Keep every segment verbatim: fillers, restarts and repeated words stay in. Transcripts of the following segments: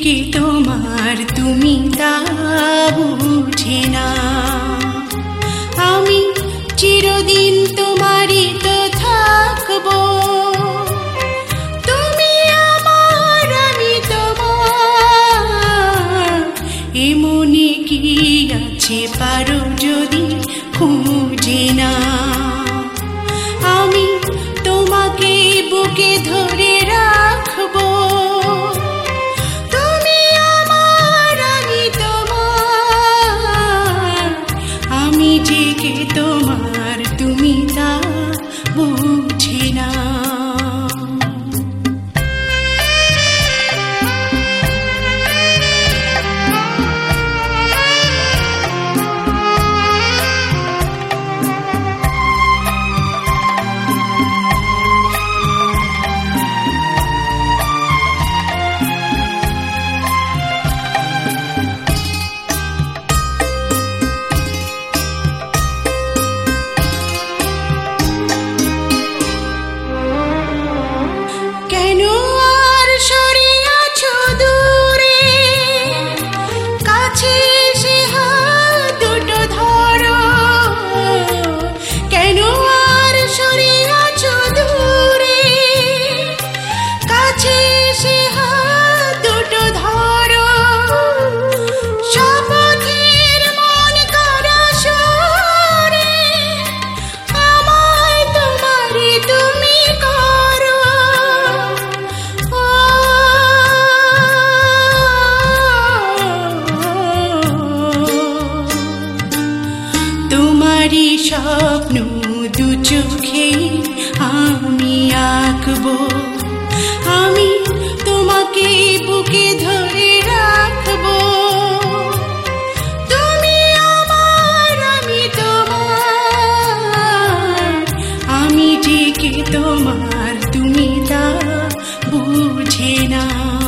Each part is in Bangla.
কে তোমার তুমি তা বুঝে না। আমি চিরদিন তোমারই তো থাকবো, তুমি আমার আমি তোমার। এমনি কি আছে পারো যদি খুঁজে না। আমি তোমাকে বুকে ধরে রাখবো, তুমি আমার আমি তোমার। আমি যে কে তোমার তুমি তা বুঝে না। তোমারই স্বপ্ন দু চোখে আমি আঁকবো, আমি তোমাকে বুকে ধরে রাখবো। তুমি আমার আমি তোমার। আমি যে কে তোমার তুমি তা বুঝে না।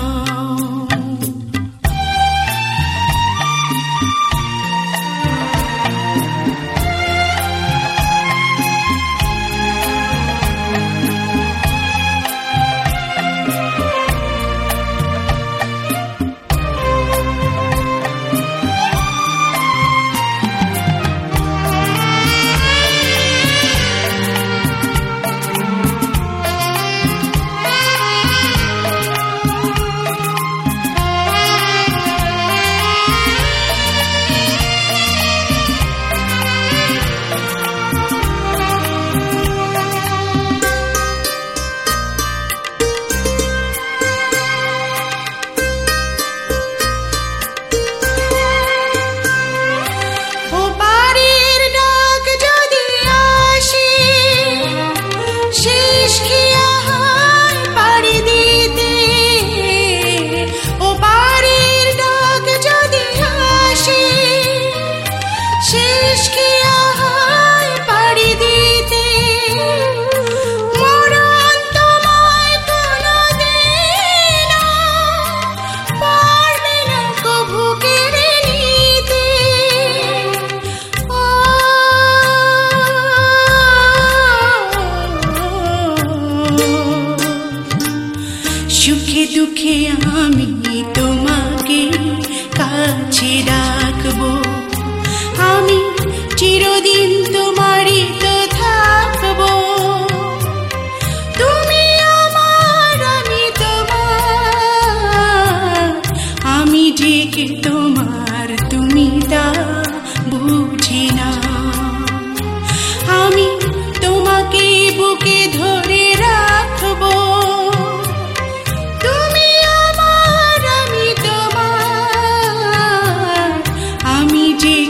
সুখে দুঃখে আমি তোমাকে কাছে রাখবো, আমি চিরদিন তোমারই তো থাকবো। তুমি আমার আমি তোমার। আমি যে কে তোমার তুমি তা বুঝে না। আমি তোমাকে বুকে ধরে রাখবো,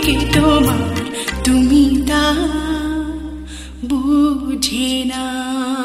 তোমার তুমি তা বুঝে না।